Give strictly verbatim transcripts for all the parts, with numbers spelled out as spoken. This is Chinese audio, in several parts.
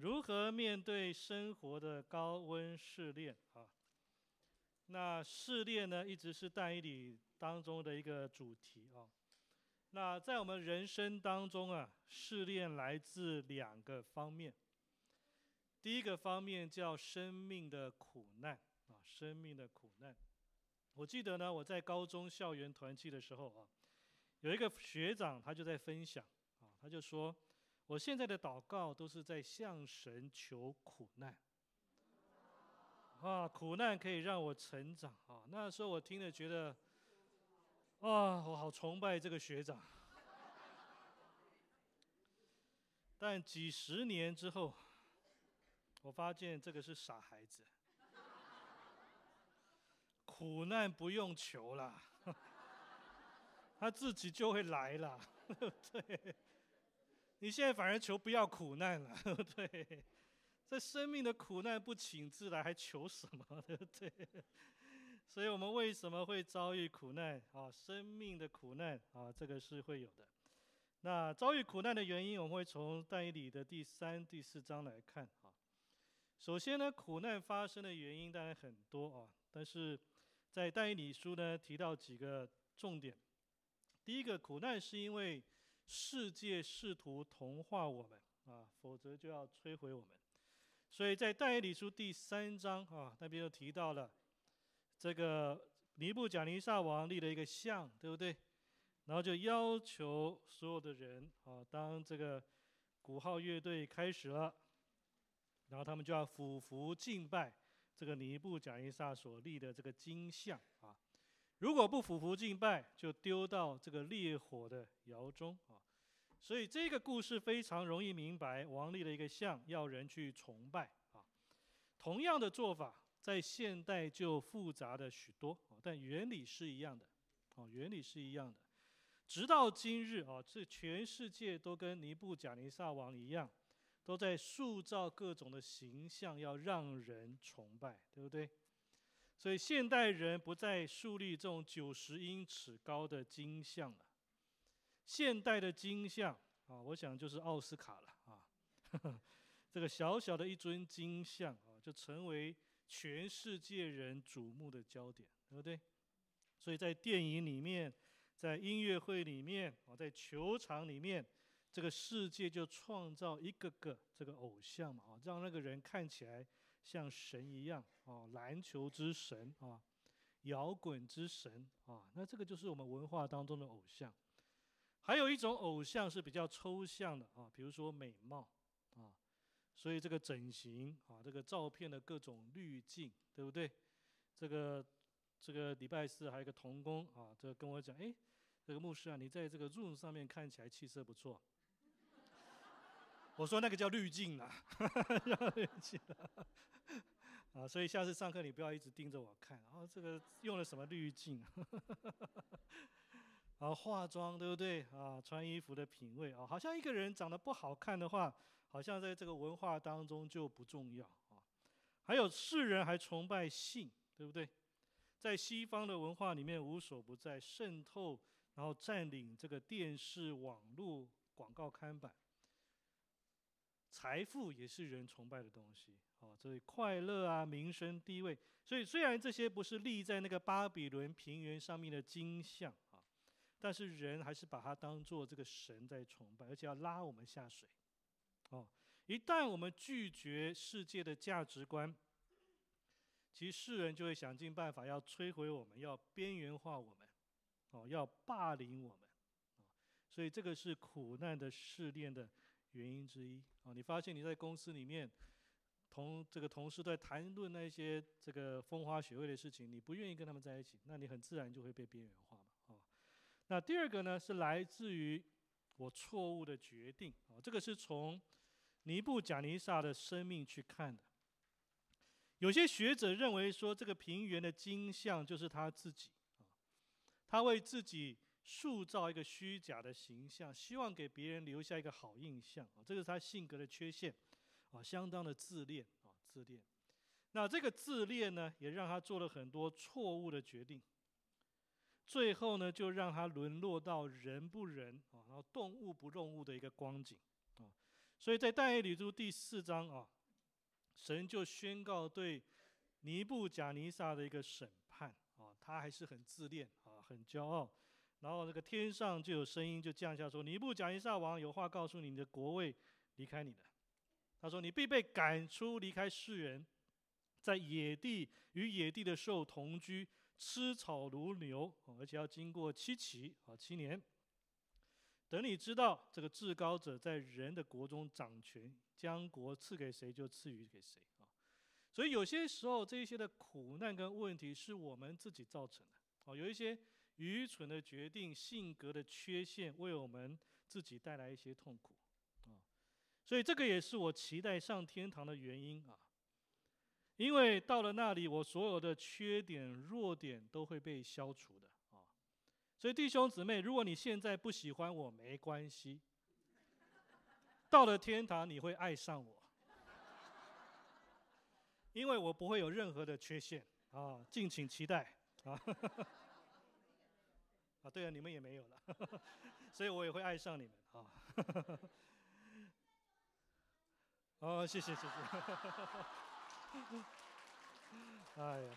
如何面对生活的高温试炼啊？那试炼呢，一直是但以理当中的一个主题啊。那在我们人生当中啊，试炼来自两个方面。第一个方面叫生命的苦难啊，生命的苦难。我记得呢，我在高中校园团契的时候啊，有一个学长他就在分享啊，他就说，我现在的祷告都是在向神求苦难啊，苦难可以让我成长啊。那时候我听了觉得，啊，我好崇拜这个学长。但几十年之后，我发现这个是傻孩子，苦难不用求了，他自己就会来了，对不对？你现在反而求不要苦难了，对不对？这生命的苦难不请自来，还求什么，对不对？所以我们为什么会遭遇苦难啊？生命的苦难啊，这个是会有的。那遭遇苦难的原因，我们会从但以理的第三、第四章来看啊。首先呢，苦难发生的原因当然很多啊，但是在但以理书呢提到几个重点。第一个，苦难是因为世界试图同化我们啊，否则就要摧毁我们。所以在但以理书第三章啊，那边又提到了这个尼布甲尼撒王立了一个像，对不对？然后就要求所有的人啊，当这个鼓号乐队开始了，然后他们就要俯伏敬拜这个尼布甲尼撒所立的这个金像啊。如果不俯伏敬拜，就丢到这个烈火的窑中啊。所以这个故事非常容易明白，王立的一个像要人去崇拜啊。同样的做法在现代就复杂的许多，但原理是一样的，原理是一样的。直到今日啊，这全世界都跟尼布甲尼撒王一样，都在塑造各种的形象，要让人崇拜，对不对？所以现代人不再树立这种九十英尺高的金像了。现代的金像啊，我想就是奥斯卡了啊。这个小小的一尊金像啊，就成为全世界人瞩目的焦点，对不对？所以在电影里面，在音乐会里面啊，在球场里面，这个世界就创造一个个这个偶像嘛啊，让那个人看起来像神一样啊，篮球之神啊，摇滚之神啊，那这个就是我们文化当中的偶像。还有一种偶像是比较抽象的啊，比如说美貌啊，所以这个整形啊，这个照片的各种滤镜，对不对？这个这个礼拜四还有一个同工啊，这个跟我讲，哎，这个牧师啊，你在这个 Zoom 上面看起来气色不错。我说那个叫滤镜啊，叫滤镜啊。啊，所以下次上课你不要一直盯着我看，然后这个用了什么滤镜？啊，化妆对不对啊？穿衣服的品味啊，好像一个人长得不好看的话，好像在这个文化当中就不重要啊。还有世人还崇拜性，对不对？在西方的文化里面无所不在，渗透然后占领这个电视、网络、广告看板。财富也是人崇拜的东西啊，所以快乐啊、名声、地位，所以虽然这些不是立在那个巴比伦平原上面的金像啊。但是人还是把它当作这个神在崇拜，而且要拉我们下水。哦，一旦我们拒绝世界的价值观，其实世人就会想尽办法要摧毁我们，要边缘化我们，哦，要霸凌我们。哦，所以这个是苦难的试炼的原因之一。哦，你发现你在公司里面，同这个同事在谈论那些这个风花雪月的事情，你不愿意跟他们在一起，那你很自然就会被边缘化嘛。哦。那第二个呢，是来自于我错误的决定啊，这个是从尼布甲尼撒的生命去看的。有些学者认为说，这个平原的金像就是他自己啊，他为自己塑造一个虚假的形象，希望给别人留下一个好印象啊，这是他性格的缺陷啊，相当的自恋啊，自恋。那这个自恋呢，也让他做了很多错误的决定。最后呢，就让他沦落到人不人啊，然后动物不动物的一个光景啊。 所以在但以理书第四章啊，神就宣告对尼布甲尼撒的一个审判啊，他还是很自恋啊，很骄傲。然后那个天上就有声音就降下说：“尼布甲尼撒王有话告诉你，你的国位离开你了。他说：你必被赶出，离开世人，在野地与野地的兽同居，吃草如牛，而且要经过七期啊，七年。等你知道这个至高者在人的国中掌权，将国赐给谁就赐予给谁啊。所以有些时候这些的苦难跟问题是我们自己造成的啊，有一些愚蠢的决定、性格的缺陷，为我们自己带来一些痛苦啊。所以这个也是我期待上天堂的原因啊。因为到了那里，我所有的缺点、弱点都会被消除的啊。所以弟兄姊妹，如果你现在不喜欢我，没关系，到了天堂你会爱上我，因为我不会有任何的缺陷啊，敬请期待啊。啊，对啊，你们也没有了，所以我也会爱上你们啊。哦，谢谢谢谢。哎呀，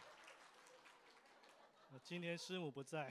今天师母不在。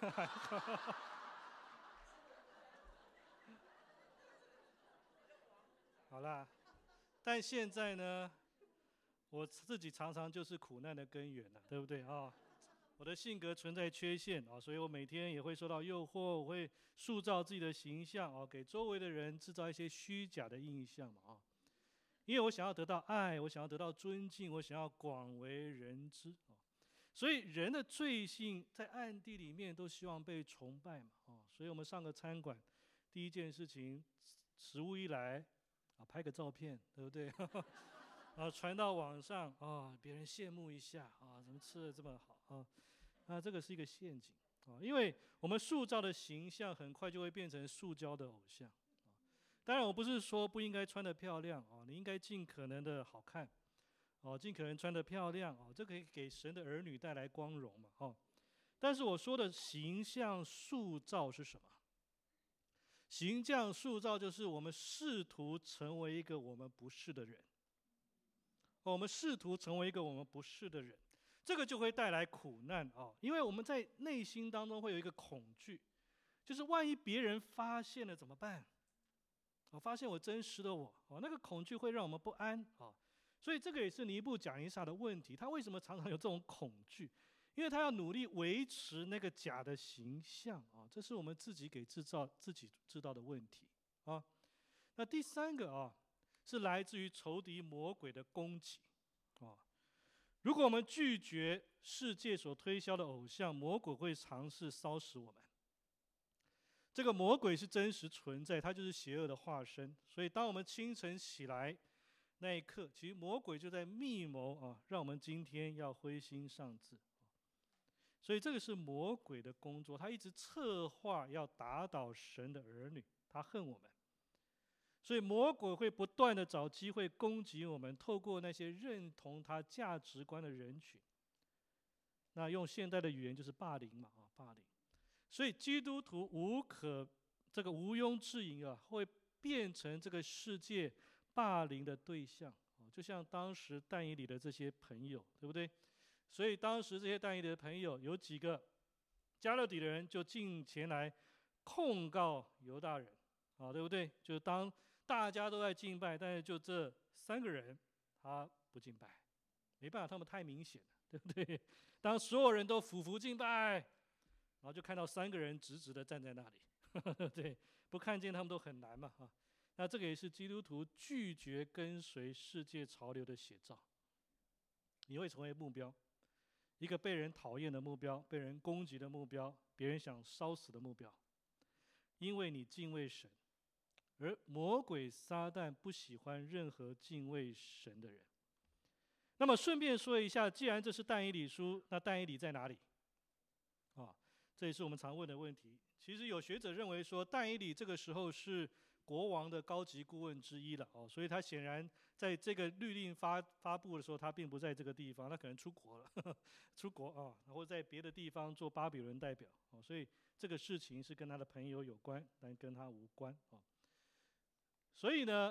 好啦，但现在呢，我自己常常就是苦难的根源了，对不对啊？我的性格存在缺陷啊，所以我每天也会受到诱惑，我会塑造自己的形象啊，给周围的人制造一些虚假的印象嘛啊。因为我想要得到爱，我想要得到尊敬，我想要广为人知啊。所以人的罪性在暗地里面都希望被崇拜嘛啊。所以我们上个餐馆，第一件事情，食物一来啊，拍个照片，对不对？啊，传到网上啊，别人羡慕一下啊，怎么吃的这么好啊？那这个是一个陷阱啊，因为我们塑造的形象很快就会变成塑胶的偶像啊。当然，我不是说不应该穿得漂亮啊，你应该尽可能的好看哦，尽可能穿得漂亮哦，这可以给神的儿女带来光荣嘛哦。但是我说的形象塑造是什么？形象塑造就是我们试图成为一个我们不是的人。我们试图成为一个我们不是的人，这个就会带来苦难啊！因为我们在内心当中会有一个恐惧，就是万一别人发现了怎么办？我发现我真实的我，哦，那个恐惧会让我们不安啊！所以这个也是尼布甲尼撒的问题，他为什么常常有这种恐惧？因为他要努力维持那个假的形象啊！这是我们自己给制造、自己知道的问题啊。那第三个啊。是来自于仇敌魔鬼的攻击啊！如果我们拒绝世界所推销的偶像，魔鬼会尝试烧死我们。这个魔鬼是真实存在，他就是邪恶的化身。所以，当我们清晨起来那一刻，其实魔鬼就在密谋啊，让我们今天要灰心丧志。所以，这个是魔鬼的工作，他一直策划要打倒神的儿女，他恨我们。所以魔鬼会不断的找机会攻击我们，透过那些认同他价值观的人群。那用现代的语言就是霸凌嘛啊，霸凌。所以基督徒无可这个毋庸置疑啊，会变成这个世界霸凌的对象啊，就像当时但以理的这些朋友，对不对？所以当时这些但以理的朋友有几个加勒底的人就进前来控告犹大人啊，对不对？就当大家都在敬拜，但是就这三个人他不敬拜，没办法，他们太明显了，对不对？当所有人都俯伏敬拜，然后就看到三个人直直的站在那里，对，不看见他们都很难嘛啊。那这个也是基督徒拒绝跟随世界潮流的写照。你会成为目标，一个被人讨厌的目标，被人攻击的目标，别人想烧死的目标，因为你敬畏神。而魔鬼撒旦不喜欢任何敬畏神的人。那么顺便说一下，既然这是但以理书，那但以理在哪里？啊，这也是我们常问的问题。其实有学者认为说，但以理这个时候是国王的高级顾问之一了哦，所以他显然在这个律令发发布的时候，他并不在这个地方，他可能出国了，呵呵出国啊，然后在别的地方做巴比伦代表哦，所以这个事情是跟他的朋友有关，但跟他无关啊。所以呢，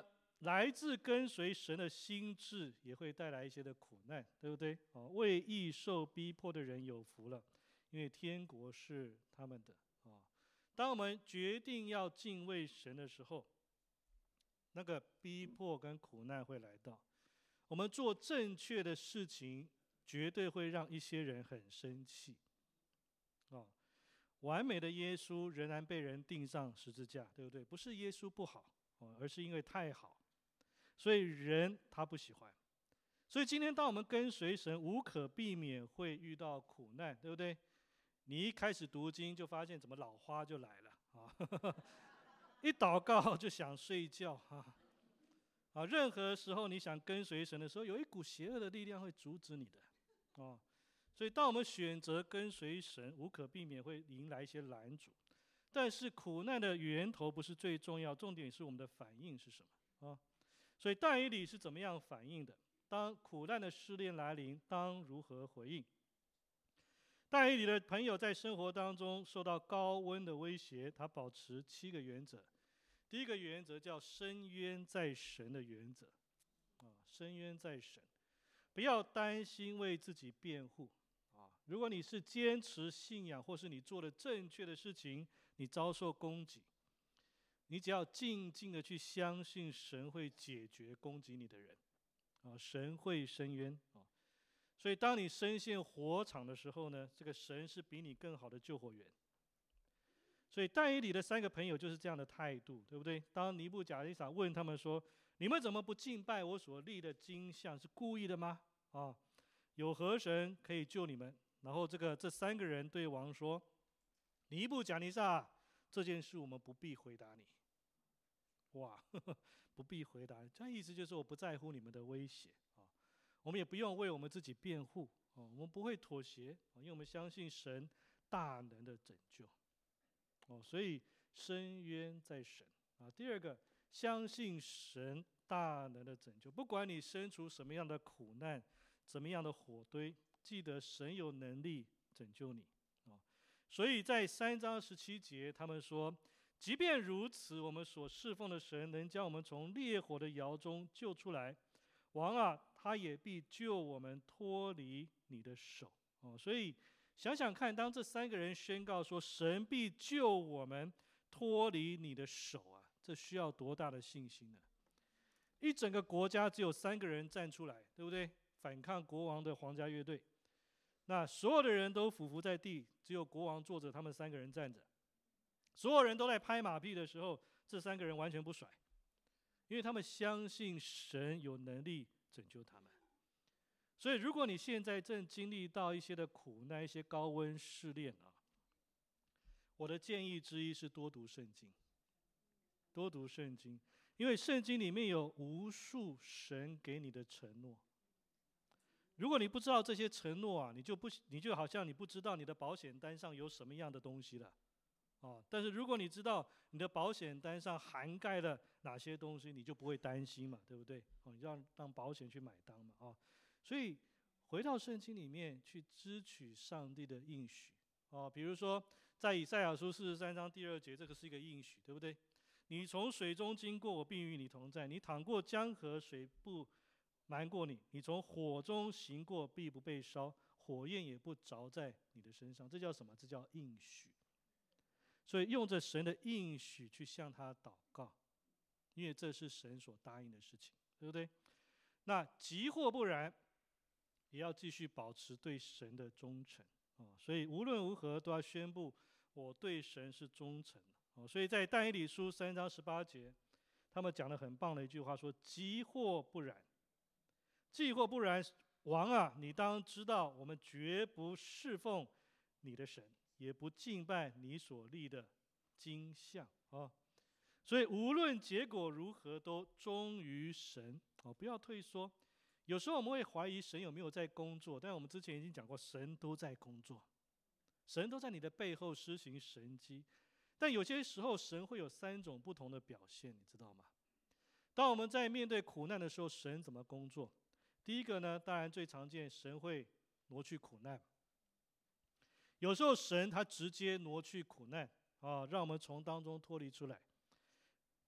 来自跟随神的心志也会带来一些的苦难，对不对？啊，为义受逼迫的人有福了，因为天国是他们的。啊，当我们决定要敬畏神的时候，那个逼迫跟苦难会来到。我们做正确的事情，绝对会让一些人很生气。啊，完美的耶稣仍然被人钉上十字架，对不对？不是耶稣不好，而是因为太好。所以人他不喜欢，所以今天当我们跟随神，无可避免会遇到苦难，对不对？你一开始读经就发现怎么老花就来了啊，一祷告就想睡觉啊，啊，任何时候你想跟随神的时候，有一股邪恶的力量会阻止你的啊。所以当我们选择跟随神，无可避免会迎来一些拦阻，但是苦难的源头不是最重要，重点是我们的反应是什么啊？所以但以理是怎么样反应的？当苦难的试炼来临，当如何回应？但以理的朋友在生活当中受到高温的威胁，他保持七个原则。第一个原则叫深渊在神的原则，啊，深渊在神，不要担心为自己辩护啊。如果你是坚持信仰，或是你做了正确的事情，你遭受攻击，你只要静静的去相信神会解决攻击你的人，啊，神会伸冤啊。所以当你深陷火场的时候呢，这个神是比你更好的救火员。所以但以理的三个朋友就是这样的态度，对不对？当尼布甲尼撒问他们说：“你们怎么不敬拜我所立的金像？是故意的吗？啊，有何神可以救你们？”然后这个这三个人对王说：“尼布甲尼撒，这件事我们不必回答你。”哇，呵呵，不必回答，这意思就是我不在乎你们的威胁啊，我们也不用为我们自己辩护啊，我们不会妥协啊，因为我们相信神大能的拯救。哦，所以深渊在神啊。第二个，相信神大能的拯救，不管你身处什么样的苦难，怎么样的火堆，记得神有能力拯救你啊。所以在三章十七节，他们说，即便如此，我们所侍奉的神能将我们从烈火的窑中救出来，王啊，他也必救我们脱离你的手哦。所以想想看，当这三个人宣告说神必救我们脱离你的手啊，这需要多大的信心呢？一整个国家只有三个人站出来，对不对？反抗国王的皇家乐队，那所有的人都俯伏在地，只有国王坐着，他们三个人站着。所有人都在拍马屁的时候，这三个人完全不甩，因为他们相信神有能力拯救他们。所以如果你现在正经历到一些的苦难，一些高温试炼啊，我的建议之一是多读圣经，多读圣经，因为圣经里面有无数神给你的承诺。如果你不知道这些承诺啊，你就不你就好像你不知道你的保险单上有什么样的东西了。哦，但是如果你知道你的保险单上涵盖了哪些东西，你就不会担心嘛，对不对？哦，你让让保险去买单嘛，哦，所以回到圣经里面去支取上帝的应许，哦，比如说在以赛亚书四十三章第二节，这个是一个应许，对不对？你从水中经过，我必与你同在；你淌过江河，水不瞒过你；你从火中行过，必不被烧，火焰也不着在你的身上。这叫什么？这叫应许。所以用着神的应许去向他祷告，因为这是神所答应的事情，对不对？那即或不然，也要继续保持对神的忠诚哦。所以无论如何都要宣布我对神是忠诚的哦。所以在但以理书三章十八节，他们讲了很棒的一句话，说：即或不然，即或不然，王啊，你当知道，我们绝不侍奉你的神，也不敬拜你所立的金像啊。所以无论结果如何，都忠于神哦，不要退缩。有时候我们会怀疑神有没有在工作，但我们之前已经讲过，神都在工作，神都在你的背后施行神迹。但有些时候，神会有三种不同的表现，你知道吗？当我们在面对苦难的时候，神怎么工作？第一个呢，当然最常见，神会挪去苦难。有时候神他直接挪去苦难啊，让我们从当中脱离出来。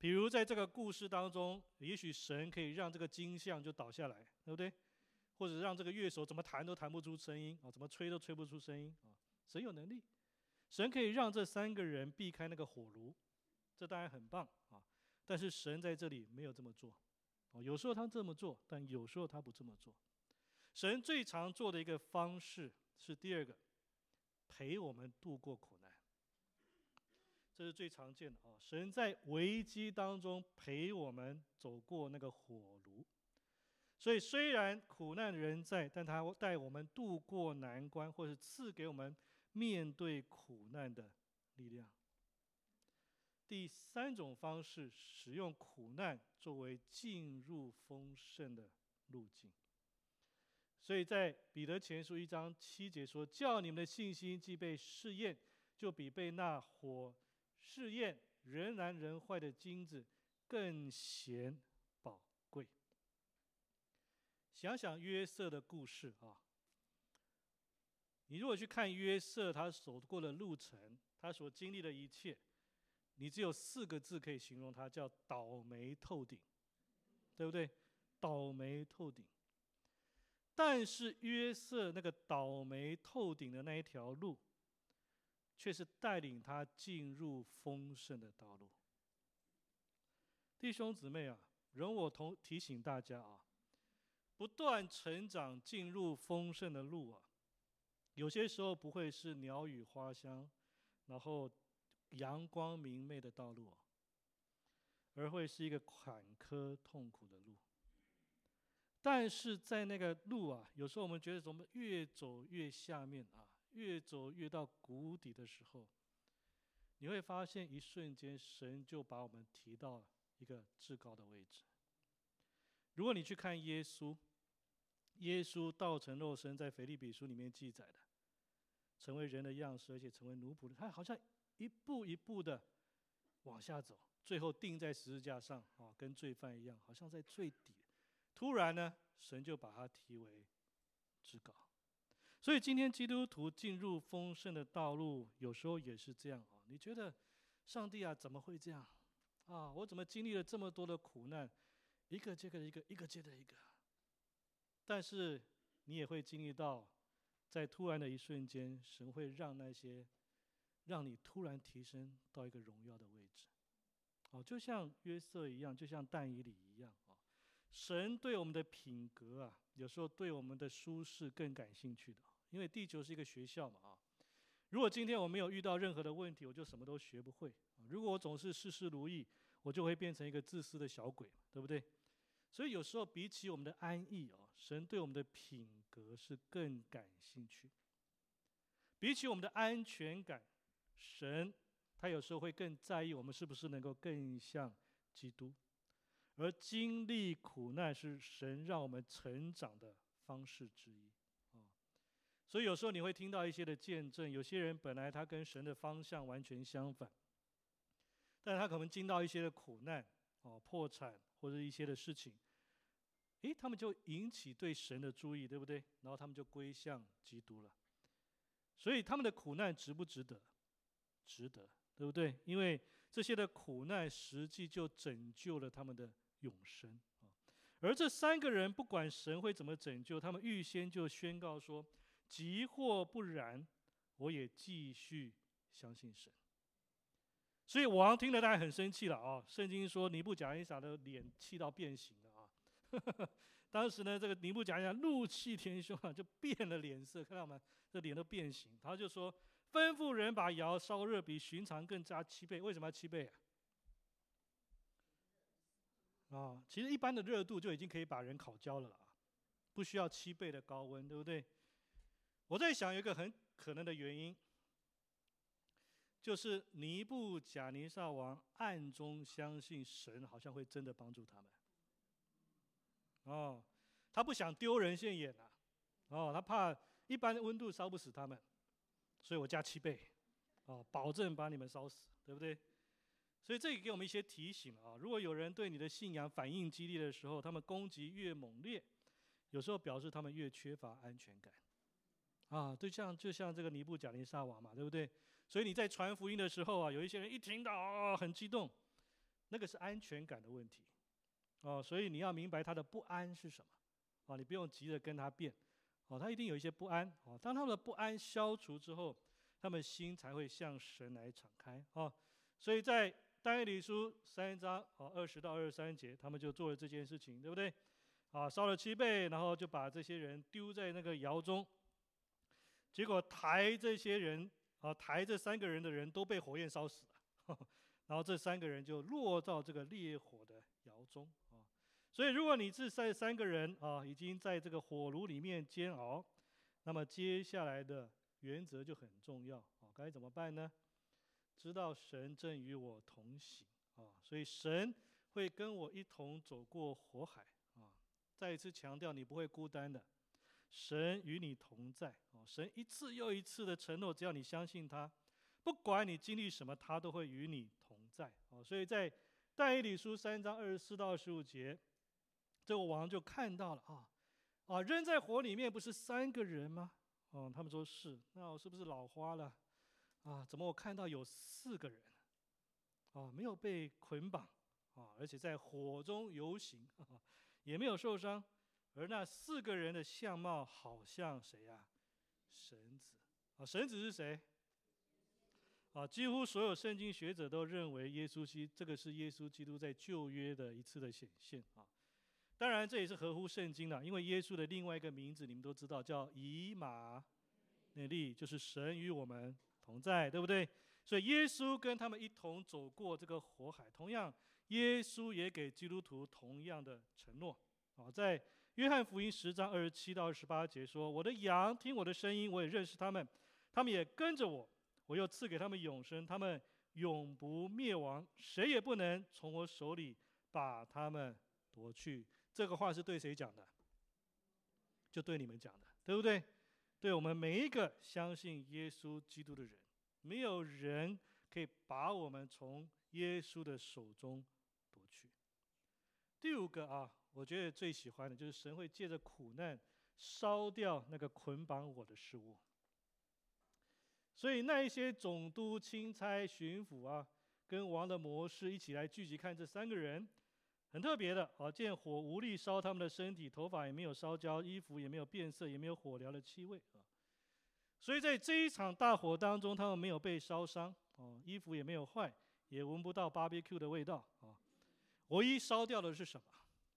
比如在这个故事当中，也许神可以让这个金像就倒下来，对不对？或者让这个乐手怎么弹都弹不出声音啊，怎么吹都吹不出声音啊。神有能力，神可以让这三个人避开那个火炉，这当然很棒啊。但是神在这里没有这么做，哦，有时候他这么做，但有时候他不这么做。神最常做的一个方式是第二个，陪我们度过苦难。这是最常见的啊！神在危机当中陪我们走过那个火炉，所以虽然苦难仍在，但他带我们度过难关，或是赐给我们面对苦难的力量。第三种方式，使用苦难作为进入丰盛的路径。所以在彼得前书一章七节说：“叫你们的信心既被试验，就比被那火试验仍然人坏的金子更显宝贵。”想想约瑟的故事啊，你如果去看约瑟他走过的路程，他所经历的一切，你只有四个字可以形容他，叫倒霉透顶，对不对？倒霉透顶。但是约瑟那个倒霉透顶的那一条路，却是带领他进入丰盛的道路。弟兄姊妹啊，容我同提醒大家啊，不断成长进入丰盛的路啊，有些时候不会是鸟语花香，然后阳光明媚的道路，而会是一个坎坷痛苦的路。但是在那个路啊，有时候我们觉得怎么越走越下面啊，越走越到谷底的时候，你会发现一瞬间神就把我们提到一个至高的位置。如果你去看耶稣，耶稣道成肉身，在腓立比书里面记载的，成为人的样式，而且成为奴仆的，他好像一步一步的往下走，最后钉在十字架上啊，跟罪犯一样，好像在最底。突然呢，神就把他提为至高。所以今天基督徒进入丰盛的道路，有时候也是这样啊。你觉得上帝啊，怎么会这样啊？我怎么经历了这么多的苦难，一个接着一个，一个接着一个。但是你也会经历到，在突然的一瞬间，神会让那些让你突然提升到一个荣耀的位置。哦，就像约瑟一样，就像但以理一样啊。神对我们的品格啊，有时候对我们的舒适更感兴趣的，因为地球是一个学校嘛啊。如果今天我没有遇到任何的问题，我就什么都学不会。如果我总是事事如意，我就会变成一个自私的小鬼，对不对？所以有时候比起我们的安逸啊，神对我们的品格是更感兴趣。比起我们的安全感，神他有时候会更在意我们是不是能够更像基督。而经历苦难是神让我们成长的方式之一。所以有时候你会听到一些的见证，有些人本来他跟神的方向完全相反，但他可能经到一些的苦难、哦破产或者一些的事情，诶，他们就引起对神的注意，对不对？然后他们就归向基督了。所以他们的苦难值不值得？值得，对不对？因为这些的苦难实际就拯救了他们的永生。而这三个人不管神会怎么拯救，他们预先就宣告说，即或不然，我也继续相信神。所以王听了当然很生气了啊！圣经说尼布甲尼撒的脸气到变形了啊！当时呢，这个尼布甲尼撒怒气填胸啊，就变了脸色，看到吗？这脸都变形。他就说，吩咐人把窑烧热，比寻常更加七倍。为什么要七倍啊？啊，其实一般的热度就已经可以把人烤焦了啦，不需要七倍的高温，对不对？我在想有一个很可能的原因，就是尼布甲尼撒王暗中相信神好像会真的帮助他们。哦，他不想丢人现眼啊，哦，他怕一般的温度烧不死他们，所以我加七倍，哦，保证把你们烧死，对不对？所以这也给我们一些提醒啊，如果有人对你的信仰反应激烈的时候，他们攻击越猛烈，有时候表示他们越缺乏安全感。啊，就像就像这个尼布甲尼撒王嘛，对不对？所以你在传福音的时候啊，有一些人一听到啊很激动， 那个是安全感的问题哦，所以你要明白他的不安是什么啊，你不用急着跟他辩哦，他一定有一些不安哦。当他们的不安消除之后，他们心才会向神来敞开哦。所以在但以理书三章哦二十到二十三节，他们就做了这件事情，对不对？啊，烧了七倍，然后就把这些人丢在那个窑中，结果抬这些人啊，抬这三个人的人都被火焰烧死了，呵呵，然后这三个人就落到这个烈火的窑中啊。所以如果你这三三个人啊已经在这个火炉里面煎熬，那么接下来的原则就很重要啊，该怎么办呢？知道神正与我同行啊，所以神会跟我一同走过火海啊。再一次强调，你不会孤单的，神与你同在啊。神一次又一次的承诺，只要你相信他，不管你经历什么，他都会与你同在啊。所以在但以理书三章二十四到二十五节，这个王就看到了啊啊，扔在火里面不是三个人吗？哦，他们说是，那我是不是老花了？啊，怎么我看到有四个人啊，没有被捆绑啊，而且在火中游行，啊，也没有受伤，而那四个人的相貌好像谁呀、啊？神子啊，神子是谁？啊，几乎所有圣经学者都认为耶稣基这个是耶稣基督在旧约的一次的显现啊。当然这也是合乎圣经的，因为耶稣的另外一个名字你们都知道，叫以马内利，就是神与我们同在，对不对？所以耶稣跟他们一同走过这个火海，同样耶稣也给基督徒同样的承诺啊，在约翰福音十章二十七到二十八节说：“我的羊听我的声音，我也认识他们，他们也跟着我，我又赐给他们永生，他们永不灭亡，谁也不能从我手里把他们夺去。”这个话是对谁讲的？就对你们讲的，对不对？对我们每一个相信耶稣基督的人，没有人可以把我们从耶稣的手中夺去。第五个啊，我觉得最喜欢的就是神会借着苦难烧掉那个捆绑我的事物。所以那一些总督、钦差、巡抚啊，跟王的谋士一起来聚集看这三个人。很特别的啊，见火无力烧他们的身体，头发也没有烧焦，衣服也没有变色，也没有火燎的气味啊。所以在这一场大火当中，他们没有被烧伤啊，衣服也没有坏，也闻不到 barbecue 的味道啊。唯一烧掉的是什么？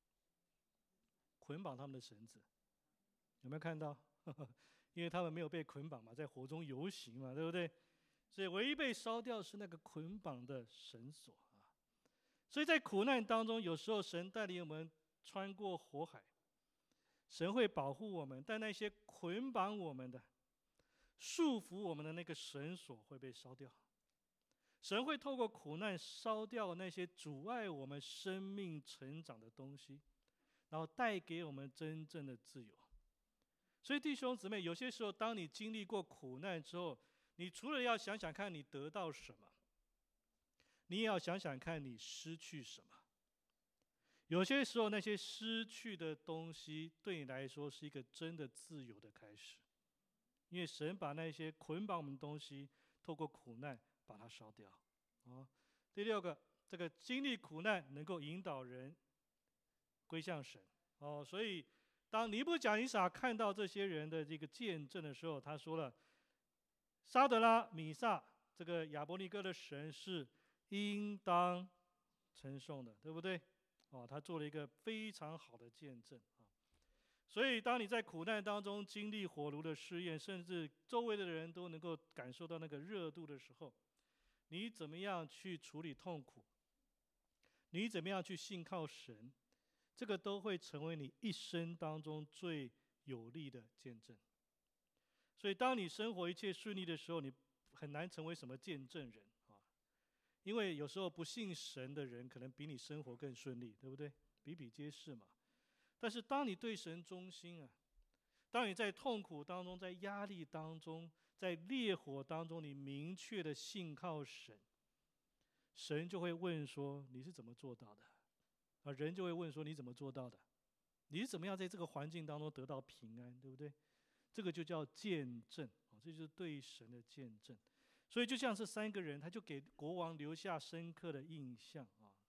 捆绑他们的绳子，有没有看到？因为他们没有被捆绑嘛，在火中游行嘛，对不对？所以唯一被烧掉是那个捆绑的绳索。所以在苦难当中，有时候神带领我们穿过火海，神会保护我们，但那些捆绑我们的、束缚我们的那个绳索会被烧掉。神会透过苦难烧掉那些阻碍我们生命成长的东西，然后带给我们真正的自由。所以弟兄姊妹，有些时候当你经历过苦难之后，你除了要想想看你得到什么，你也要想想看你失去什么。有些时候那些失去的东西对你来说是一个真的自由的开始，因为神把那些捆绑我们的东西透过苦难把它烧掉。哦，第六个，这个经历苦难能够引导人归向神。哦，所以当尼布甲尼撒看到这些人的这个见证的时候，他说了：沙德拉、米萨这个亚伯尼哥的神是应当称颂的，对不对？哦，他做了一个非常好的见证啊。所以，当你在苦难当中经历火炉的试验，甚至周围的人都能够感受到那个热度的时候，你怎么样去处理痛苦？你怎么样去信靠神？这个都会成为你一生当中最有力的见证。所以，当你生活一切顺利的时候，你很难成为什么见证人。因为有时候不信神的人可能比你生活更顺利，对不对？比比皆是嘛。但是当你对神忠心啊，当你在痛苦当中，在压力当中，在烈火当中，你明确的信靠神，神就会问说你是怎么做到的？啊，人就会问说你怎么做到的？你是怎么样在这个环境当中得到平安，对不对？这个就叫见证啊，这就是对神的见证。所以就像是三个人，他就给国王留下深刻的印象啊。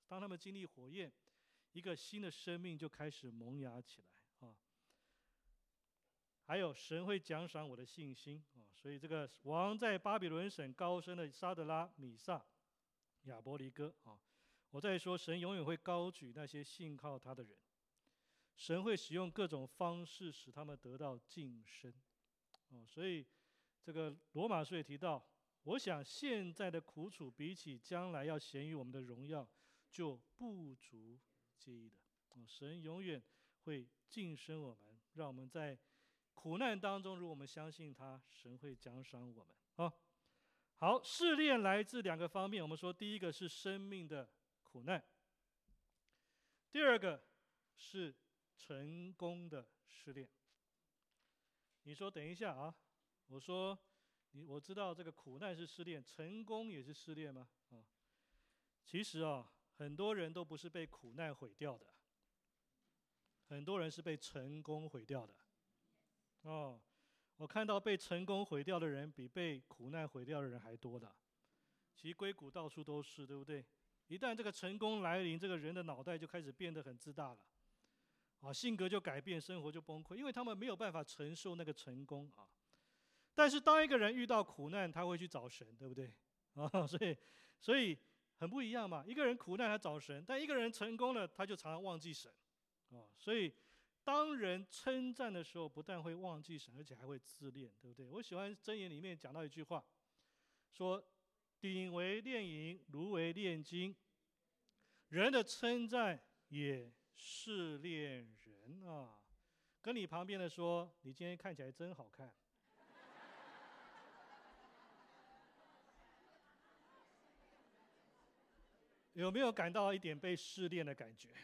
当他们经历火焰，一个新的生命就开始萌芽起来啊。还有神会奖赏我的信心啊，所以这个王在巴比伦省高升的沙德拉、米萨、亚伯尼哥啊，我再说，神永远会高举那些信靠他的人，神会使用各种方式使他们得到晋升啊。所以这个罗马书也提到，我想现在的苦楚比起将来要显于我们的荣耀，就不足介意的啊。神永远会晋升我们，让我们在苦难当中，如果我们相信他，神会奖赏我们啊。好，试炼来自两个方面，我们说第一个是生命的苦难，第二个是成功的试炼。你说等一下啊，我说你我知道这个苦难是试炼，成功也是试炼吗？啊，其实啊，很多人都不是被苦难毁掉的，很多人是被成功毁掉的。哦，我看到被成功毁掉的人比被苦难毁掉的人还多的。其实硅谷到处都是，对不对？一旦这个成功来临，这个人的脑袋就开始变得很自大了，啊，性格就改变，生活就崩溃，因为他们没有办法承受那个成功啊。但是当一个人遇到苦难，他会去找神，对不对？啊，所以所以很不一样嘛。一个人苦难他找神，但一个人成功了，他就常常忘记神，啊，所以。当人称赞的时候，不但会忘记神，而且还会自恋，对不对？我喜欢箴言里面讲到一句话，说鼎为炼银，炉为炼金，人的称赞也试炼人啊。跟你旁边的说，你今天看起来真好看。有没有感到一点被试炼的感觉？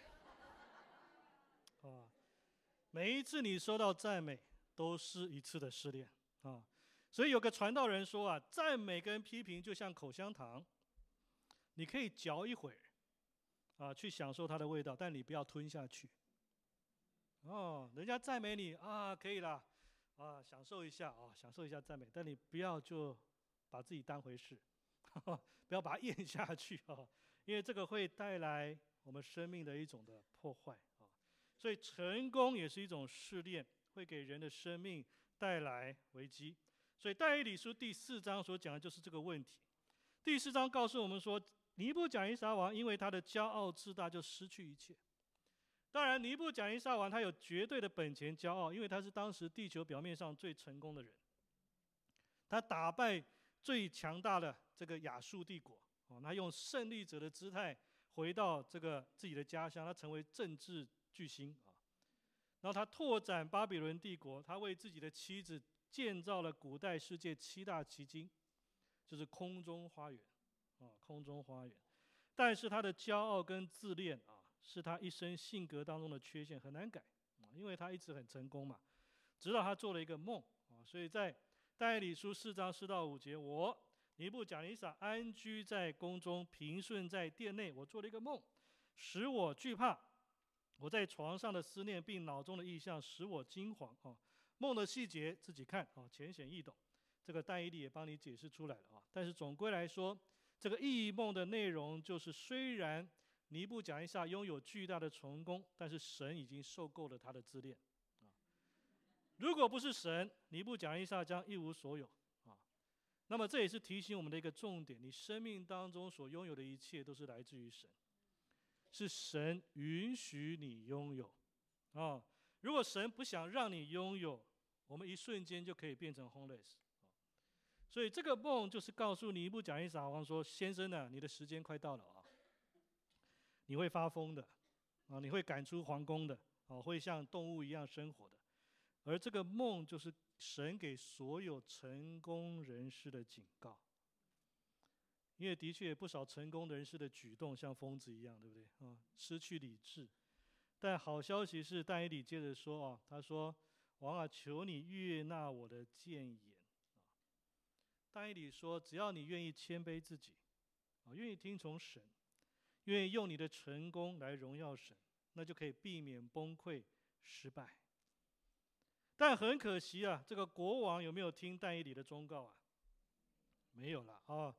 啊。每一次你收到赞美，都是一次的试炼啊。所以有个传道人说啊，赞美跟批评就像口香糖，你可以嚼一会儿，啊，去享受它的味道，但你不要吞下去。哦，人家赞美你啊，可以啦，啊，享受一下啊，享受一下赞美，但你不要就把自己当回事，不要把它咽下去啊，因为这个会带来我们生命的一种的破坏啊。所以成功也是一种试炼，会给人的生命带来危机。所以但以理书第四章所讲的就是这个问题。第四章告诉我们说，尼布甲尼撒王因为他的骄傲自大，就失去一切。当然，尼布甲尼撒王他有绝对的本钱骄傲，因为他是当时地球表面上最成功的人。他打败最强大的这个亚述帝国，哦，他用胜利者的姿态回到这个自己的家乡，他成为政治巨星啊，然后他拓展巴比伦帝国，他为自己的妻子建造了古代世界七大奇经，就是空中花园啊，空中花园。但是他的骄傲跟自恋啊，是他一生性格当中的缺陷，很难改啊，因为他一直很成功嘛。直到他做了一个梦啊，所以在但以理书四章四到五节，我尼布甲尼撒安居在宫中，平顺在殿内，我做了一个梦，使我惧怕。我在床上的思念，并脑中的意象，使我惊惶啊。梦的细节自己看啊，浅显易懂。这个但以理也帮你解释出来了啊。但是总归来说，这个异梦的内容就是，虽然尼布甲尼撒拥有巨大的成功，但是神已经受够了他的自恋啊。如果不是神，尼布甲尼撒将一无所有啊。那么这也是提醒我们的一个重点：你生命当中所拥有的一切，都是来自于神。是神允许你拥有啊！如果神不想让你拥有，我们一瞬间就可以变成 homeless。所以这个梦就是告诉尼布甲尼撒王说：“先生呢、啊，你的时间快到了啊！你会发疯的啊，你会赶出皇宫的啊，会像动物一样生活的。”而这个梦就是神给所有成功人士的警告。因为的确不少成功人士的举动像疯子一样，对不对啊？失去理智。但好消息是，但以理接着说啊，他说：“王啊，求你悦纳我的谏言。”但以理说，只要你愿意谦卑自己，啊，愿意听从神，愿意用你的成功来荣耀神，那就可以避免崩溃失败。但很可惜啊，这个国王有没有听但以理的忠告啊？没有了啊。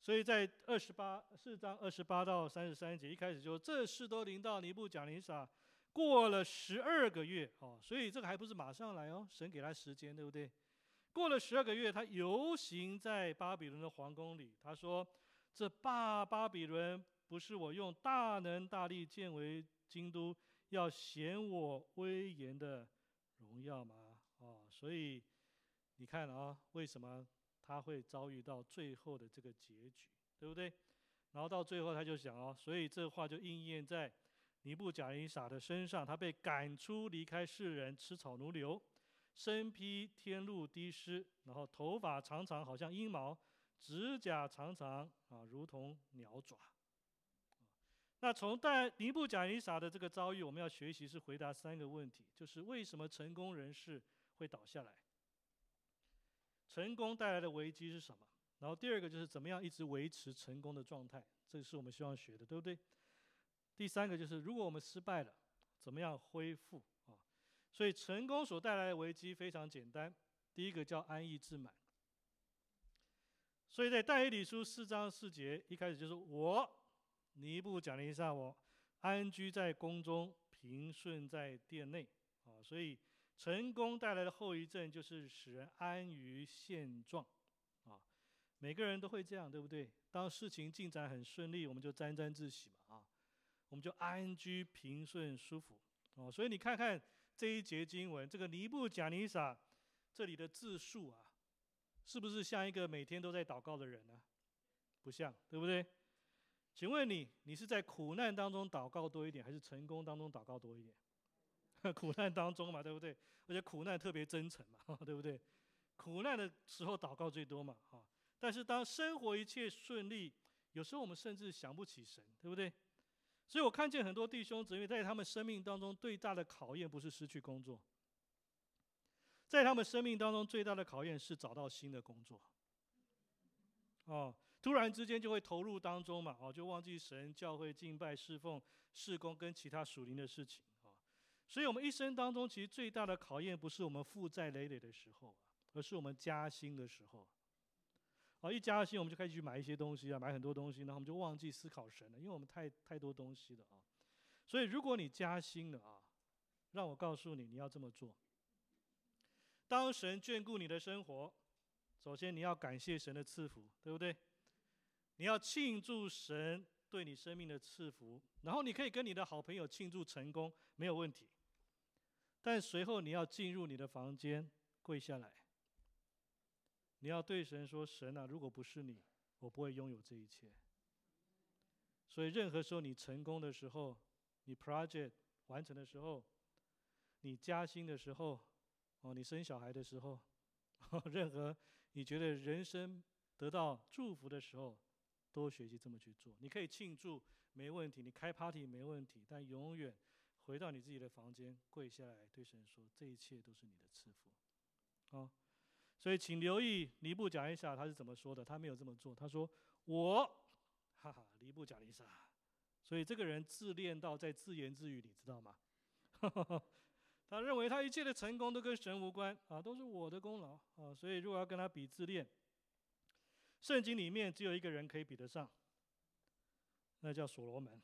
所以在二十八四章二十八到三十三节，一开始就这事都临到尼布甲尼撒，过了十二个月哦，所以这个还不是马上来哦，神给他时间，对不对？过了十二个月，他游行在巴比伦的皇宫里，他说：“这巴巴比伦不是我用大能大力建为京都，要显我威严的荣耀吗？”哦，所以你看啊，为什么他会遭遇到最后的这个结局，对不对？然后到最后他就想哦，所以这话就应验在尼布甲尼撒的身上，他被赶出，离开世人，吃草如牛，身披天露滴湿，然后头发长长，好像鹰毛，指甲长长啊，如同鸟爪。那从但尼布甲尼撒的这个遭遇，我们要学习是回答三个问题，就是为什么成功人士会倒下来？成功带来的危机是什么？然后第二个就是怎么样一直维持成功的状态，这是我们希望学的，对不对？第三个就是如果我们失败了，怎么样恢复啊？所以成功所带来的危机非常简单，第一个叫安逸自满。所以在但以理书四章四节一开始就是我尼布甲尼撒，我安居在宫中，平顺在殿内啊。所以成功带来的后遗症就是使人安于现状啊。每个人都会这样，对不对？当事情进展很顺利，我们就沾沾自喜嘛啊，我们就安居平顺舒服哦。所以你看看这一节经文，这个尼布甲尼撒这里的字数啊，是不是像一个每天都在祷告的人呢？不像，对不对？请问你，你是在苦难当中祷告多一点，还是成功当中祷告多一点？苦难当中嘛，对不对？而且苦难特别真诚嘛，对不对？苦难的时候祷告最多嘛，哈。但是当生活一切顺利，有时候我们甚至想不起神，对不对？所以我看见很多弟兄姊妹在他们生命当中最大的考验，不是失去工作，在他们生命当中最大的考验是找到新的工作。哦，突然之间就会投入当中嘛，哦，就忘记神、教会、敬拜、侍奉、事工跟其他属灵的事情啊。所以，我们一生当中其实最大的考验，不是我们负债累累的时候，而是我们加薪的时候。啊，一加薪我们就开始去买一些东西啊，买很多东西，然后我们就忘记思考神了，因为我们太太多东西了啊。所以，如果你加薪了啊，让我告诉你，你要这么做。当神眷顾你的生活，首先你要感谢神的赐福，对不对？你要庆祝神对你生命的赐福，然后你可以跟你的好朋友庆祝成功，没有问题。但随后你要进入你的房间，跪下来，你要对神说：“神啊，如果不是你，我不会拥有这一切。”所以任何时候你成功的时候，你 project 完成的时候，你加薪的时候，哦，你生小孩的时候，任何你觉得人生得到祝福的时候，都学习这么去做。你可以庆祝没问题，你开 party 没问题，但永远回到你自己的房间，跪下来对神说：“这一切都是你的赐福。”哦，所以请留意尼布甲尼撒他是怎么说的，他没有这么做，他说：“我，哈哈，尼布甲尼撒。”所以这个人自恋到在自言自语，你知道吗？他认为他一切的成功都跟神无关啊，都是我的功劳啊。所以如果要跟他比自恋，圣经里面只有一个人可以比得上，那叫所罗门。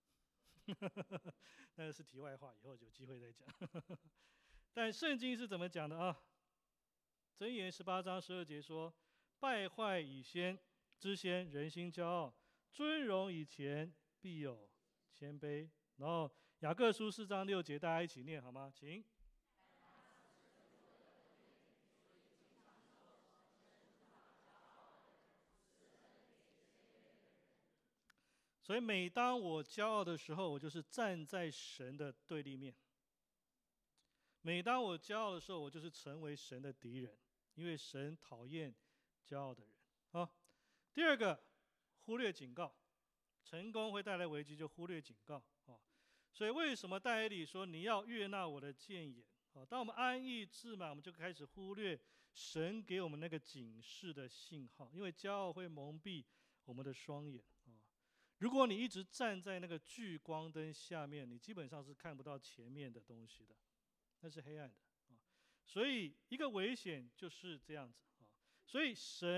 那是题外话，以后有机会再讲。但圣经是怎么讲的啊？箴言十八章十二节说：“败坏以先之先，人心骄傲；尊荣以前，必有谦卑。”然后雅各书四章六节，大家一起念好吗？请。所以每当我骄傲的时候，我就是站在神的对立面；每当我骄傲的时候，我就是成为神的敌人，因为神讨厌骄傲的人。好，第二个，忽略警告，成功会带来危机，就忽略警告。哦，所以为什么但以理说你要悦纳我的谏言？哦，当我们安逸自满，我们就开始忽略神给我们那个警示的信号，因为骄傲会蒙蔽我们的双眼。哦，如果你一直站在那个聚光灯下面，你基本上是看不到前面的东西的，那是黑暗的啊。所以一个危险就是这样子啊。所以神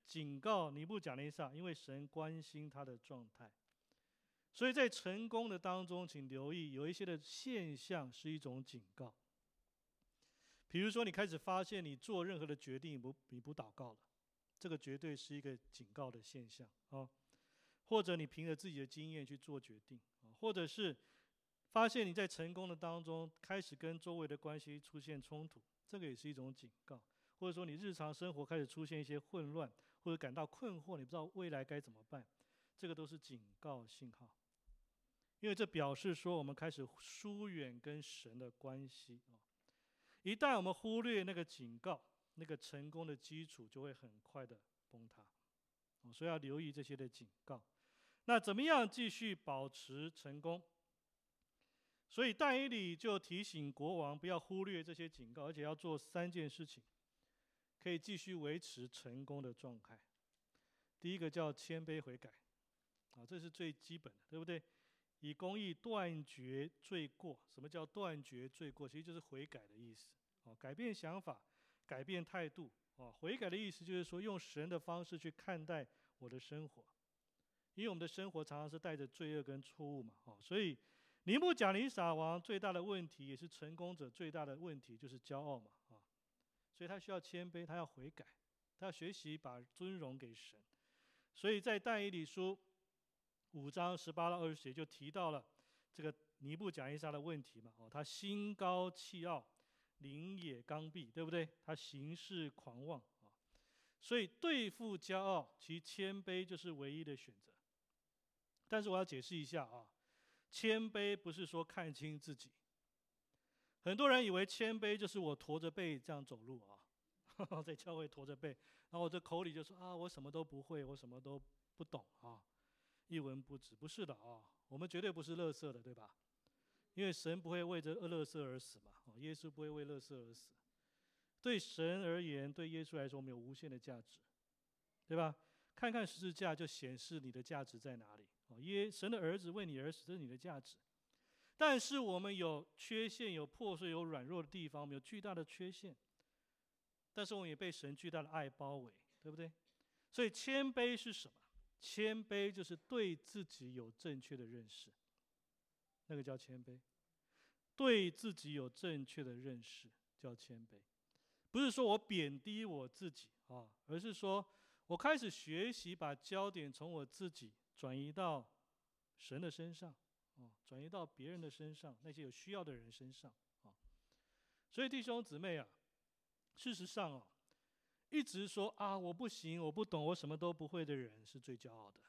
警告尼布甲尼撒，因为神关心他的状态。所以在成功的当中，请留意有一些的现象是一种警告。比如说，你开始发现你做任何的决定，你不你不祷告了，这个绝对是一个警告的现象啊。或者你凭着自己的经验去做决定啊，或者是发现你在成功的当中开始跟周围的关系出现冲突，这个也是一种警告。或者说你日常生活开始出现一些混乱，或者感到困惑，你不知道未来该怎么办，这个都是警告信号。因为这表示说我们开始疏远跟神的关系啊。一旦我们忽略那个警告，那个成功的基础就会很快的崩塌。所以要留意这些的警告。那怎么样继续保持成功？所以但以理就提醒国王不要忽略这些警告，而且要做三件事情，可以继续维持成功的状态。第一个叫谦卑悔改，啊，这是最基本的，对不对？以公义断绝罪过。什么叫断绝罪过？其实就是悔改的意思。啊，改变想法，改变态度。啊，悔改的意思就是说，用神的方式去看待我的生活。因为我们的生活常常是带着罪恶跟错误嘛，哦，所以尼布甲尼撒王最大的问题，也是成功者最大的问题，就是骄傲嘛，啊，所以他需要谦卑，他要悔改，他要学习把尊荣给神。所以在但以理书五章十八到二十节就提到了这个尼布甲尼撒的问题嘛，哦，他心高气傲，灵也刚愎，对不对？他行事狂妄啊，所以对付骄傲，其谦卑就是唯一的选择。但是我要解释一下啊，谦卑不是说看清自己。很多人以为谦卑就是我驼着背这样走路啊，在教会驼着背，然后我这口里就说啊，我什么都不会，我什么都不懂啊，一文不值。不是的啊，我们绝对不是垃圾的，对吧？因为神不会为着垃圾而死嘛，耶稣不会为垃圾而死。对神而言，对耶稣来说，我们有无限的价值，对吧？看看十字架就显示你的价值在哪里。耶，神的儿子为你而死，这是你的价值。但是我们有缺陷，有破碎，有软弱的地方，我们有巨大的缺陷。但是我们也被神巨大的爱包围，对不对？所以谦卑是什么？谦卑就是对自己有正确的认识，那个叫谦卑。对自己有正确的认识叫谦卑，不是说我贬低我自己啊，而是说我开始学习把焦点从我自己转移到神的身上，哦，转移到别人的身上，那些有需要的人身上啊。所以弟兄姊妹啊，事实上啊，一直说啊我不行，我不懂，我什么都不会的人是最骄傲的。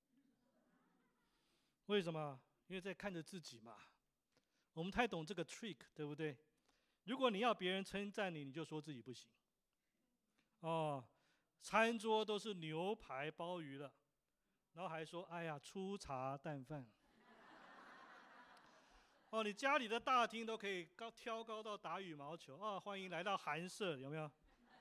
为什么？因为在看着自己嘛。我们太懂这个 trick， 对不对？如果你要别人称赞你，你就说自己不行。哦，餐桌都是牛排鲍鱼了，然后还说哎呀粗茶淡饭。哦，你家里的大厅都可以高挑高到打羽毛球啊！欢迎来到韩舍，有没有？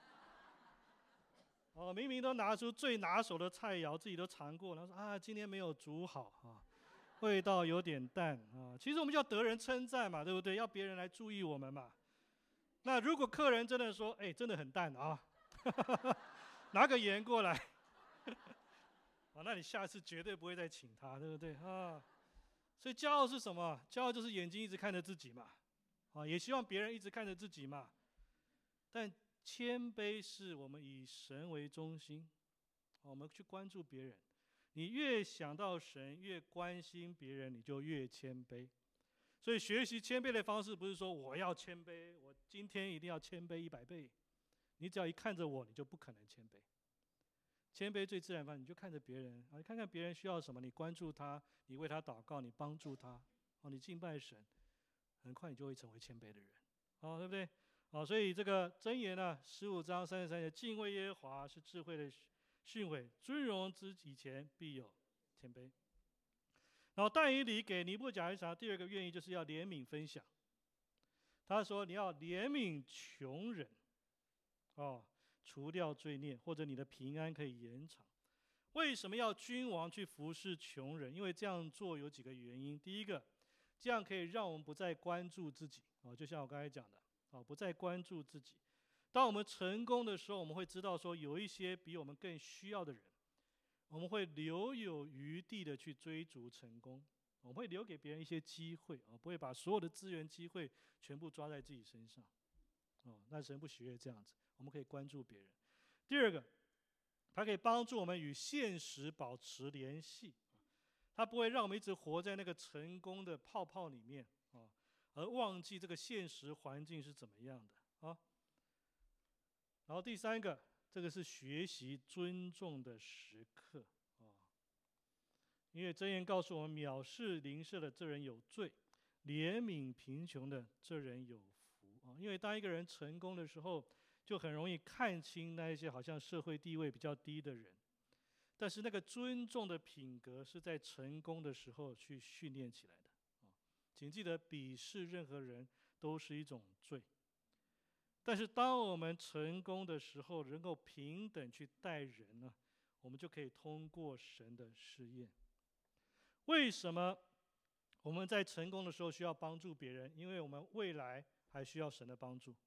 哦，明明都拿出最拿手的菜肴，自己都尝过，然后说啊今天没有煮好啊。味道有点淡啊，其实我们就要得人称赞嘛，对不对？要别人来注意我们嘛。那如果客人真的说，哎，真的很淡啊，拿个盐过来，啊，那你下次绝对不会再请他，对不对啊？所以骄傲是什么？骄傲就是眼睛一直看着自己嘛，啊，也希望别人一直看着自己嘛。但谦卑是我们以神为中心，我们去关注别人。你越想到神，越关心别人，你就越谦卑。所以学习谦卑的方式，不是说我要谦卑，我今天一定要谦卑一百倍。你只要一看着我，你就不可能谦卑。谦卑最自然方式，你就看着别人，啊，看看别人需要什么，你关注他，你为他祷告，你帮助他，哦，你敬拜神，很快你就会成为谦卑的人，哦，对不对？哦，所以这个箴言呢，十五章三十三节，敬畏耶和华是智慧的训诲，尊荣之以前必有谦卑。然后但以理给尼布甲尼撒第二个愿意，就是要怜悯分享。他说你要怜悯穷人，哦，除掉罪孽，或者你的平安可以延长。为什么要君王去服侍穷人？因为这样做有几个原因。第一个，这样可以让我们不再关注自己，哦，就像我刚才讲的，哦，不再关注自己。 当我们成功的时候，我们会知道说，有一些比我们更需要的人，我们会留有余地的去追逐成功，我们会留给别人一些机会啊，不会把所有的资源机会全部抓在自己身上。哦，那神不喜悦这样子，我们可以关注别人。第二个，它可以帮助我们与现实保持联系，它不会让我们一直活在那个成功的泡泡里面啊，而忘记这个现实环境是怎么样的啊。然后第三个，这个是学习尊重的时刻啊，因为箴言告诉我们，藐视邻舍的这人有罪，怜悯贫穷的这人有福啊。因为当一个人成功的时候，就很容易看清那一些好像社会地位比较低的人，但是那个尊重的品格是在成功的时候去训练起来的啊。请记得，鄙视任何人都是一种罪。但是当我们成功的时候，能够平等去待人呢，我们就可以通过神的试验。为什么我们在成功的时候需要帮助别人？因为我们未来还需要神的帮助。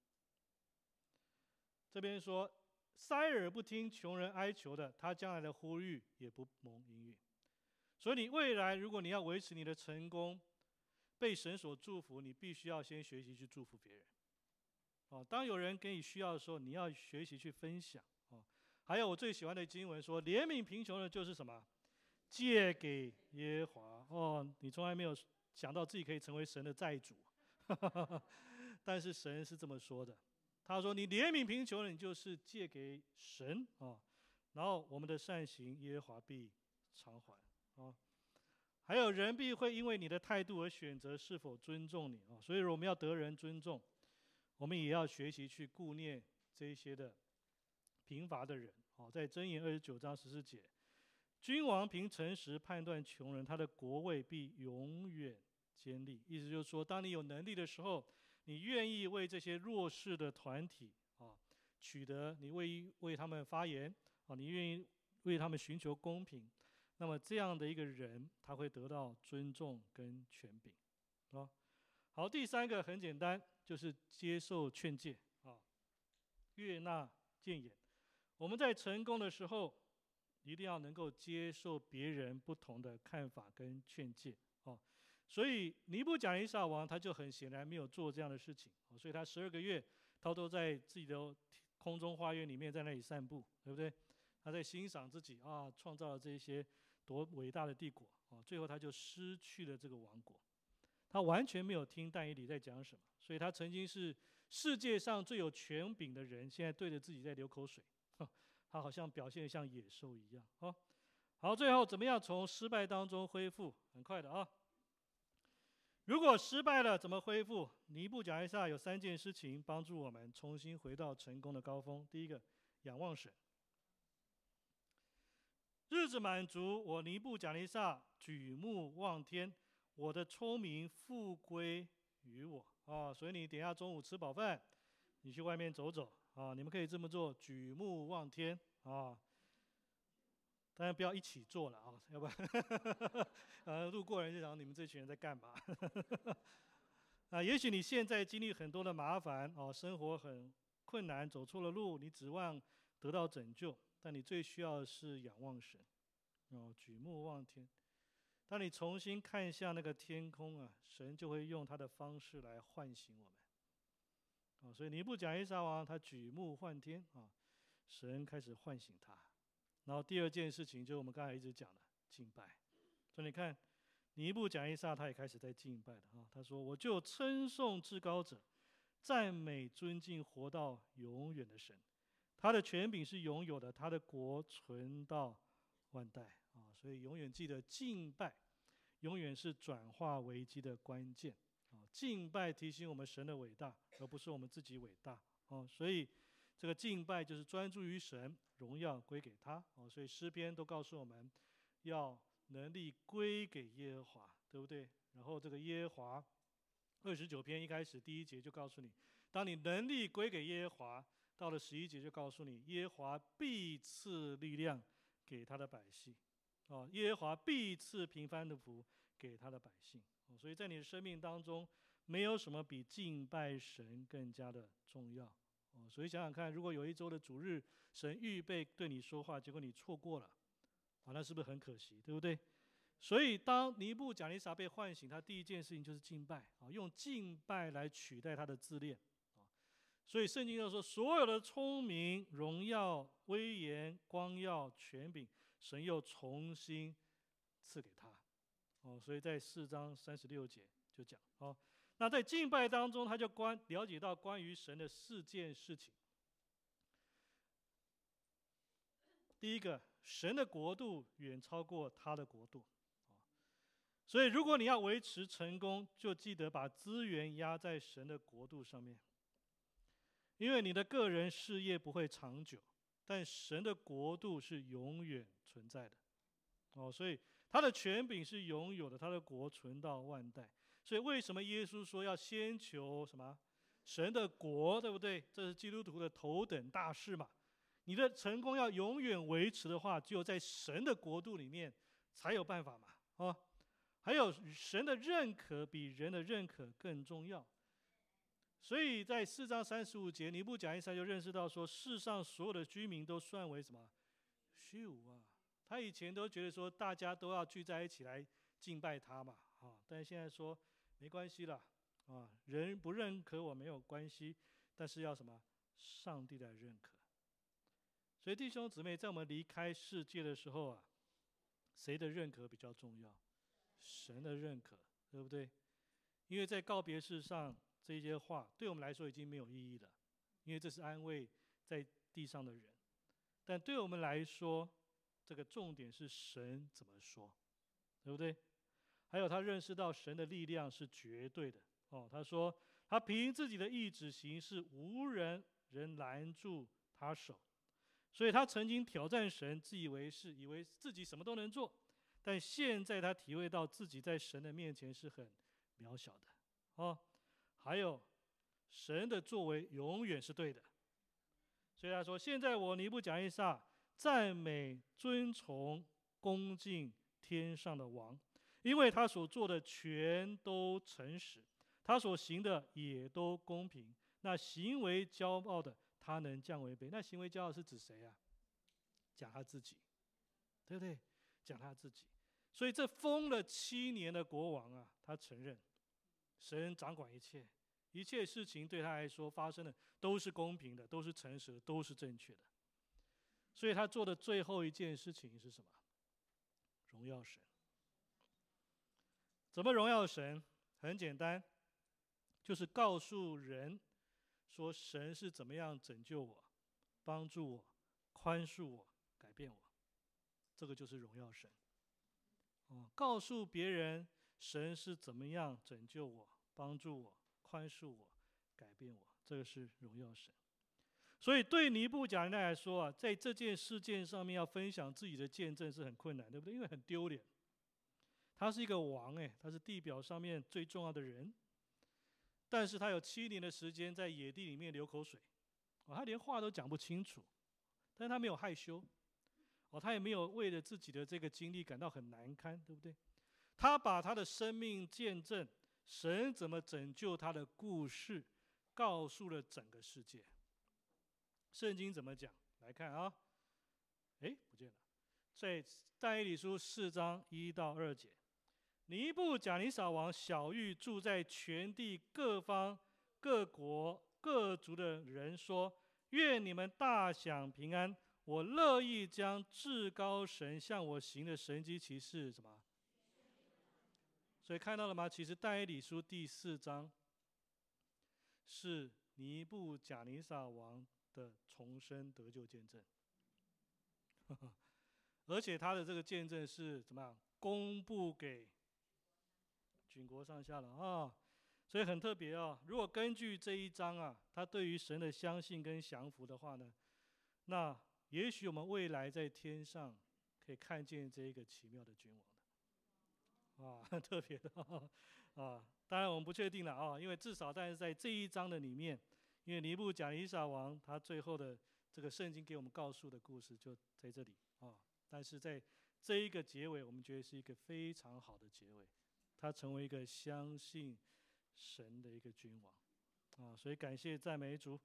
这边说，塞耳不听穷人哀求的，他将来的呼吁也不蒙应允。所以你未来如果你要维持你的成功，被神所祝福，你必须要先学习去祝福别人。哦，当有人给你需要的时候，你要学习去分享。哦，还有我最喜欢的经文说，怜悯贫穷的就是什么？借给耶和华。哦，你从来没有想到自己可以成为神的债主，但是神是这么说的。他说：“你怜悯贫穷的，你就是借给神啊、哦。然后我们的善行，耶和华必偿还啊、哦。还有人必会因为你的态度而选择是否尊重你啊、哦。所以我们要得人尊重。”我们也要学习去顾念这些的贫乏的人。好，在箴言二十九章十四节，君王凭诚实判断穷人，他的国位必永远坚立。意思就是说，当你有能力的时候，你愿意为这些弱势的团体啊取得，你为为他们发言啊，你愿意为他们寻求公平，那么这样的一个人，他会得到尊重跟权柄啊。好，第三个很简单，就是接受劝诫啊，悦纳谏言。我们在成功的时候，一定要能够接受别人不同的看法跟劝诫啊。所以尼布甲尼撒王他就很显然没有做这样的事情，所以他十二个月他都在自己的空中花园里面在那里散步，对不对？他在欣赏自己啊，创造了这些多伟大的帝国啊，最后他就失去了这个王国。他完全没有听但以理在讲什么，所以他曾经是世界上最有权柄的人，现在对着自己在流口水，他好像表现得像野兽一样。好，好，最后怎么样从失败当中恢复？很快的啊。如果失败了，怎么恢复？尼布甲尼撒有三件事情帮助我们重新回到成功的高峰。第一个，仰望神。日子满足，我尼布甲尼撒举目望天。我的聪明复归于我啊，所以你等一下中午吃饱饭，你去外面走走啊，你们可以这么做，举目望天啊。当然不要一起做了啊，要不然呃路过人就想你们这群人在干嘛？啊，也许你现在经历很多的麻烦啊，生活很困难，走错了路，你指望得到拯救，但你最需要的是仰望神哦，举目望天。当你重新看向那个天空啊，神就会用他的方式来唤醒我们。啊，所以尼布甲尼撒王他举目望天啊，神开始唤醒他。然后第二件事情就是我们刚才一直讲的敬拜。所以你看，尼布甲尼撒他也开始在敬拜了啊。他说：“我就称颂至高者，赞美尊敬活到永远的神，他的权柄是永有的，他的国存到万代。”啊，所以永远记得敬拜，永远是转化危机的关键。啊，敬拜提醒我们神的伟大，而不是我们自己伟大。哦，所以这个敬拜就是专注于神，荣耀归给他。哦，所以诗篇都告诉我们，要能力归给耶和华，对不对？然后这个耶和华，二十九篇一开始第一节就告诉你，当你能力归给耶和华，到了十一节就告诉你，耶和华必赐力量给他的百姓。哦，耶和华必赐平凡的福给他的百姓。哦，所以在你的生命当中，没有什么比敬拜神更加的重要。 哦，所以想想看，如果有一周的主日，神预备对你说话，结果你错过了，啊，那是不是很可惜，对不对？所以当尼布甲尼撒被唤醒，他第一件事情就是敬拜，啊，用敬拜来取代他的自恋，啊，所以圣经就说，所有的聪明、荣耀、威严、光耀、权柄，神又重新赐给他，哦，所以在四章三十六节就讲，哦，那在敬拜当中，他就关了解到关于神的四件事情。第一个，神的国度远超过他的国度，所以如果你要维持成功，就记得把资源压在神的国度上面，因为你的个人事业不会长久，但神的国度是永远存在的，哦，所以他的权柄是永有的，他的国存到万代。所以为什么耶稣说要先求什么？神的国，对不对？这是基督徒的头等大事嘛。你的成功要永远维持的话，只有在神的国度里面才有办法嘛，哦，还有神的认可比人的认可更重要。所以在四章三十五节，尼布甲尼撒就认识到说，世上所有的居民都算为什么？虚无啊！他以前都觉得说，大家都要聚在一起来敬拜他嘛，啊，但是现在说没关系了，啊，人不认可我没有关系，但是要什么？上帝来认可。所以弟兄姊妹，在我们离开世界的时候啊，谁的认可比较重要？神的认可，对不对？因为在告别式上这些话对我们来说已经没有意义了，因为这是安慰在地上的人。但对我们来说，这个重点是神怎么说，对不对？还有他认识到神的力量是绝对的，哦，他说他凭自己的意志行事，无人人拦住他手。所以他曾经挑战神，自以为是，以为自己什么都能做，但现在他体会到自己在神的面前是很渺小的，哦，还有神的作为永远是对的。所以他说，现在我尼布甲尼撒赞美尊崇恭敬天上的王，因为他所做的全都诚实，他所行的也都公平。那行为骄傲的，他能降为卑。那行为骄傲是指谁啊？讲他自己，对不对？讲他自己。所以这封了七年的国王啊，他承认神掌管一切，一切事情对他来说发生的都是公平的，都是诚实的，都是正确的。所以他做的最后一件事情是什么？荣耀神。怎么荣耀神？很简单，就是告诉人说神是怎么样拯救我、帮助我、宽恕我、改变我，这个就是荣耀神。哦，告诉别人神是怎么样拯救我、帮助我、宽恕我、改变我，这个是荣耀神。所以对尼布甲尼撒来说啊，在这件事件上面要分享自己的见证是很困难，对不对？因为很丢脸。他是一个王，哎，他是地表上面最重要的人，但是他有七年的时间在野地里面流口水，哦，他连话都讲不清楚，但是他没有害羞，哦，他也没有为了自己的这个经历感到很难堪，对不对？他把他的生命见证神怎么拯救他的故事，告诉了整个世界。圣经怎么讲？来看啊，哎，不见了，在但以理书四章一到二节。尼布甲尼撒王晓谕住在全地各方各国各族的人说：愿你们大享平安，我乐意将至高神向我行的神迹奇事什么？所以看到了吗？其实但以理书第四章是尼布甲尼撒王的重生得救见证，而且他的这个见证是怎么样公布给举国上下了啊，所以很特别啊。如果根据这一章啊，他对于神的相信跟降服的话呢，那也许我们未来在天上可以看见这一个奇妙的君王的啊，很特别的啊。当然我们不确定了啊，因为至少但是在这一章的里面，因为尼布甲尼撒王他最后的这个圣经给我们告诉的故事就在这里啊。但是在这一个结尾，我们觉得是一个非常好的结尾。他成为一个相信神的一个君王啊，所以感谢赞美主。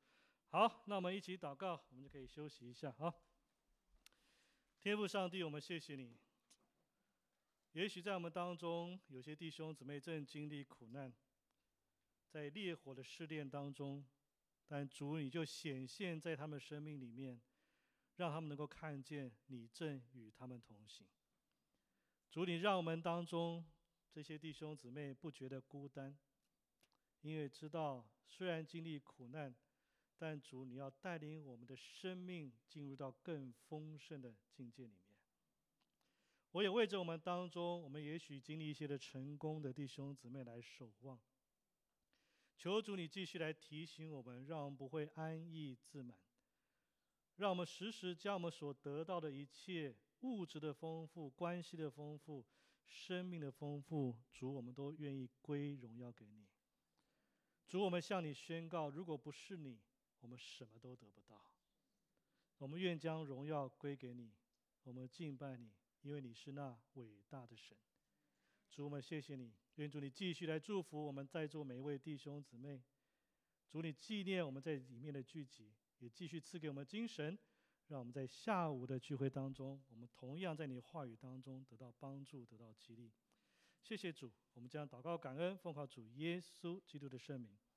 好，那我们一起祷告，我们就可以休息一下。好，天父上帝，我们谢谢你。也许在我们当中，有些弟兄姊妹正经历苦难，在烈火的试炼当中，但主你就显现在他们生命里面，让他们能够看见你正与他们同行。主你让我们当中这些弟兄姊妹不觉得孤单，因为知道虽然经历苦难，但主你要带领我们的生命进入到更丰盛的境界里面。我也为着我们当中我们也许经历一些的成功的弟兄姊妹来守望，求主你继续来提醒我们，让我们不会安逸自满，让我们时时将我们所得到的一切物质的丰富、关系的丰富、生命的丰富，主我们都愿意归荣耀给你。主，我们向你宣告，如果不是你，我们什么都得不到。我们愿将荣耀归给你，我们敬拜你，因为你是那伟大的神。主，我们谢谢你，愿主你继续来祝福我们在座每一位弟兄姊妹。主，你纪念我们在里面的聚集，也继续赐给我们精神，让我们在下午的聚会当中，我们同样在你话语当中得到帮助，得到激励。谢谢主，我们将祷告感恩，奉靠主耶稣基督的圣名。